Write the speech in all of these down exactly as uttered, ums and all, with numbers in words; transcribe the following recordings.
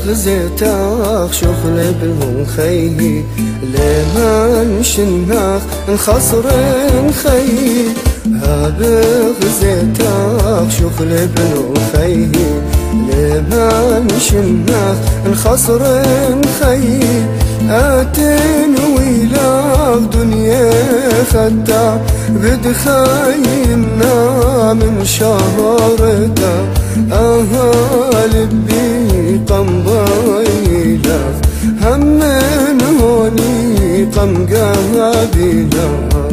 غزيتاخ شغل بالخيه لمن شناخ الخصر خيه غزيتاخ شغل بالخيه لمن شناخ الخصر خيه آتن ويلاك دنيا خدا بدخاينا من شهرتا أهالي بي قنبايلا هم من هوني قم قابيلا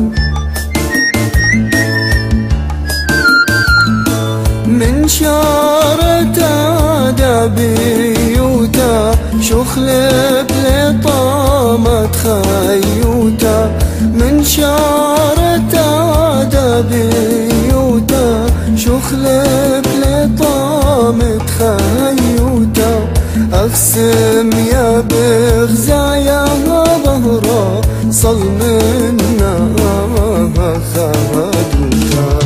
من شارتا دابيوتا شخل بلطامة خيوتا من شارتا دابيوتا شخل بلطامة خيوتا أقسم يا بغزا يا ظهرا صل منا خادوتا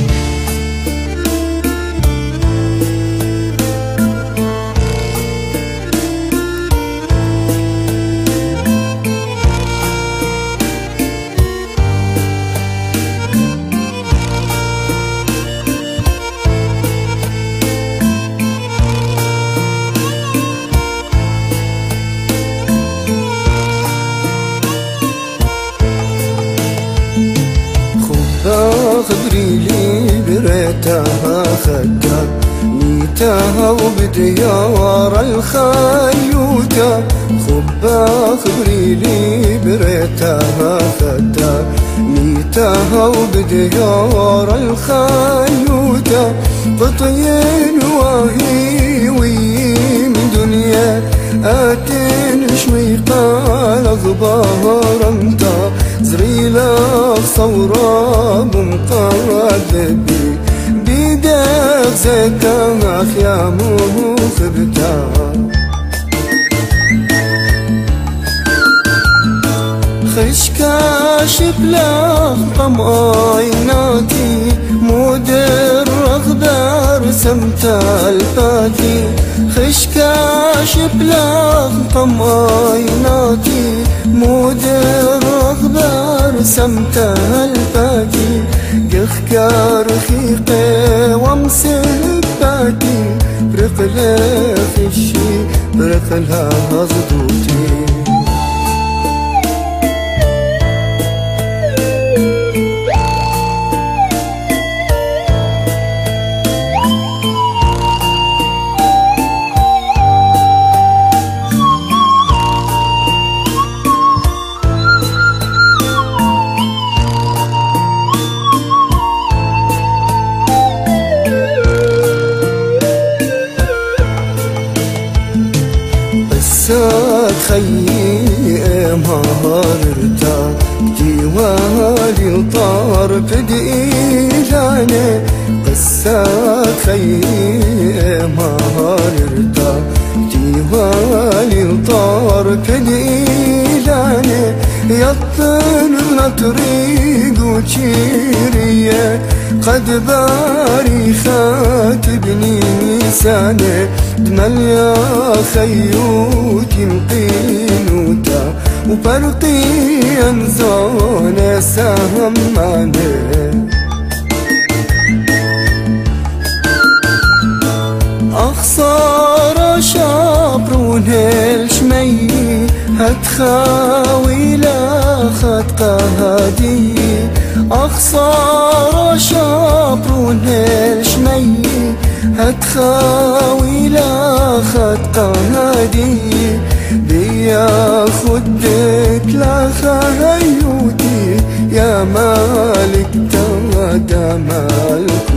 خبري لي بريتها خدك ميتها وبديار الخيوتا خبا خبري لي بريتها خدك ميتها وبديار الخيوتا قطين واهي وي من دنيا آتن شوي قال غبار انت زريلا صورا مقلبي بيدك زكاك يا مخبتا خشكا شبلا قمايناتي مدر رغبة رسمت الفاتي خشكا شبلا قمايناتي مدر رغبة رسمت الفاتي قخكا رخيقي وامسك باتي برقلا خشي برقلا غضوتي خيي مهارتا ديوالي طار بديلاني قصات خيي مهارتا ديوالي طار بديلاني يطن طريق وشيرية قد باري خاتبني ميساني دمل يا خيوتي مقينوتا وبرقي انزون سهماني أخسر شابرون الشمي هتخاوي لا خد قهدي أخسر شابرون الشمي هتخاوي لا خد قهدي بيا خدك لا خيوتي يا مالك تغدى مالك